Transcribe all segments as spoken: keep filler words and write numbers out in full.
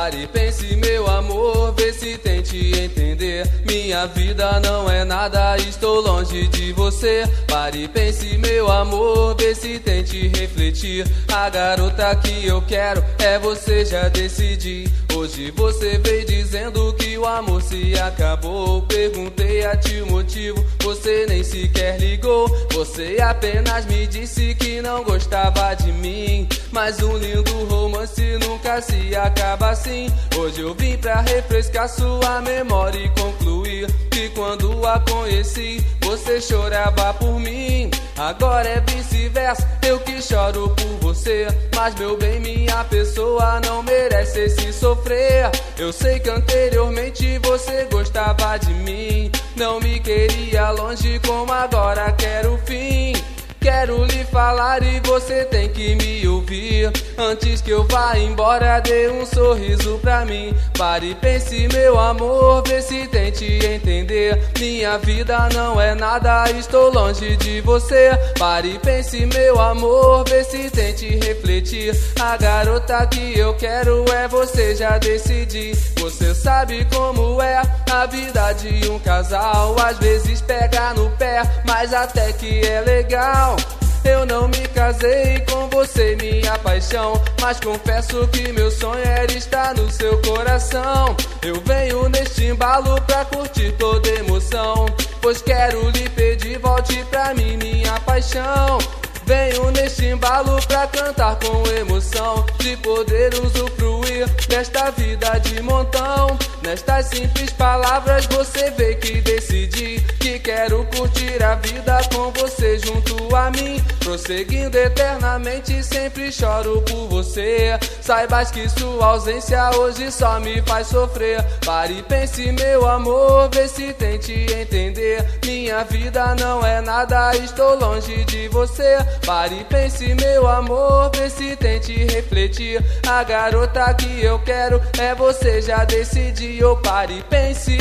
Pare e pense, meu amor, vê se tente entender. Minha vida não é nada, estou longe de você. Pare e pense, meu amor, vê se tente refletir. A garota que eu quero é você, já decidi. Hoje você veio dizendo que o amor se acabou. Perguntei a ti o motivo, você nem sequer ligou. Você apenas me disse que não gostava de mim, mas um lindo romance nunca se acaba assim. Hoje eu vim pra refrescar sua memória e concluir que quando a conheci, você chorava por mim. Agora é vice-versa, eu que choro por você. Mas meu bem, minha pessoa não merece esse sofrer. Eu sei que anteriormente você gostava de mim, não me queria longe como agora quero o fim. Quero lhe falar e você tem que me ouvir. Antes que eu vá embora, dê um sorriso pra mim. Pare e pense, meu amor, vê se tente entender. Minha vida não é nada, estou longe de você. Pare e pense, meu amor, vê se tente refletir. A garota que eu quero é você, já decidi. Você sabe como é a vida de um casal. Às vezes pega no pé, mas até que é legal. Eu não me casei com você, minha paixão, mas confesso que meu sonho era estar no seu coração. Eu venho neste embalo pra curtir toda emoção, pois quero lhe pedir, volte pra mim, minha paixão. Venho neste embalo pra cantar com emoção, de poder usufruir desta vida de montão. Nestas simples palavras você vê que decidi que quero curtir a vida com você junto a mim. Prosseguindo eternamente, sempre choro por você. Saibas que sua ausência hoje só me faz sofrer. Pare e pense, meu amor, vê se tente entender. Minha vida não é nada, estou longe de você. Pare e pense, meu amor, vê se tente refletir. A garota que eu quero é você, já decidi. Eu pare e pense,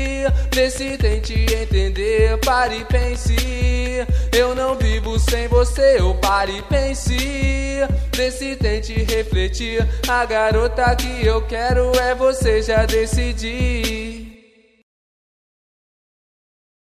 vê se tente entender. Pare e pense, eu não vivo sem você. Eu pare e pense, vê se tente refletir. A garota que eu quero é você, já decidi.